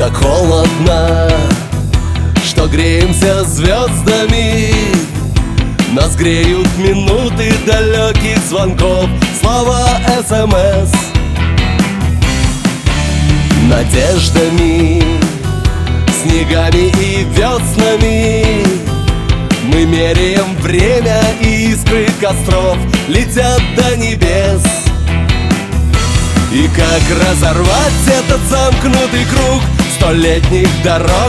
Так холодно, что греемся звездами. Нас греют минуты далеких звонков, слова СМС. Надеждами, снегами и веснами мы меряем время, и искры костров летят до небес. И как разорвать этот замкнутый круг столетних дорог?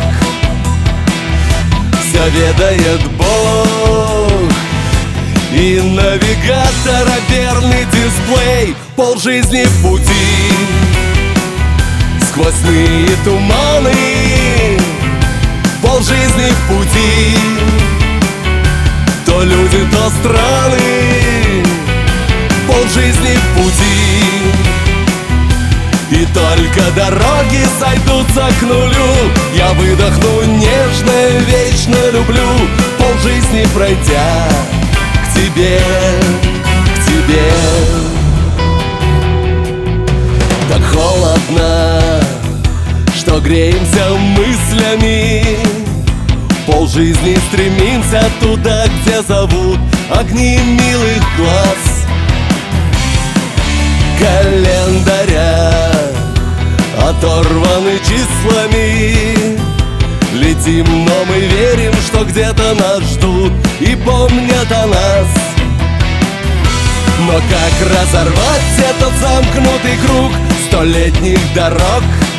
Все ведает Бог, и навигатора верный дисплей. Полжизни в пути, сквозь сны и туманы. Полжизни в пути, то люди, то страны. Полжизни в пути, и только дороги сойдутся к нулю. Я выдохну нежно, вечно люблю. Полжизни пройдя к тебе, к тебе. Так холодно, что греемся мыслями. Полжизни стремимся туда, где зовут огни милых глаз. Календаря оторваны числами. Летим, но мы верим, что где-то нас ждут и помнят о нас. Но как разорвать этот замкнутый круг столетних дорог?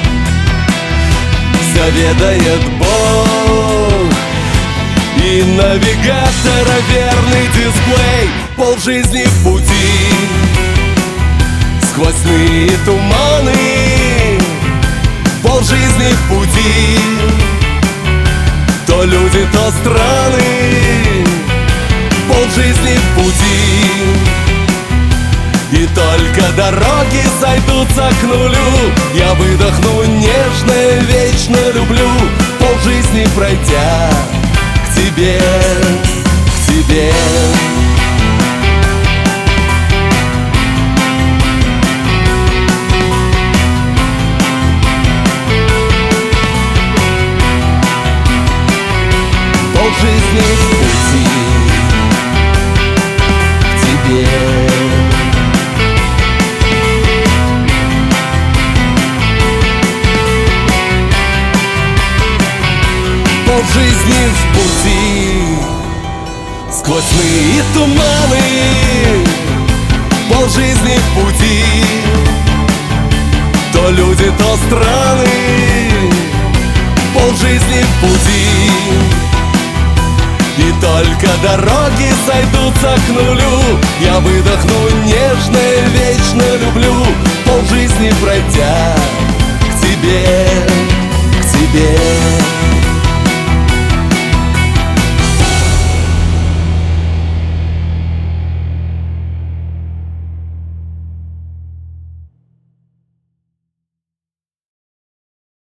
Все ведает Бог, и навигатора верный дисплей. Полжизни в пути, сквозь сны и туманы. Полжизни в пути, то люди, то страны. Полжизни в пути, и только дороги сойдутся к нулю. Я выдохну нежно, вечно люблю. Полжизни пройдя к тебе, к тебе. Полжизни в пути к тебе. Полжизни в пути, сквозь сны и туманы. Полжизни в пути, то люди, то страны. Полжизни в пути, и только дороги сойдутся к нулю. Я выдохну нежно, вечно люблю. Полжизни пройдя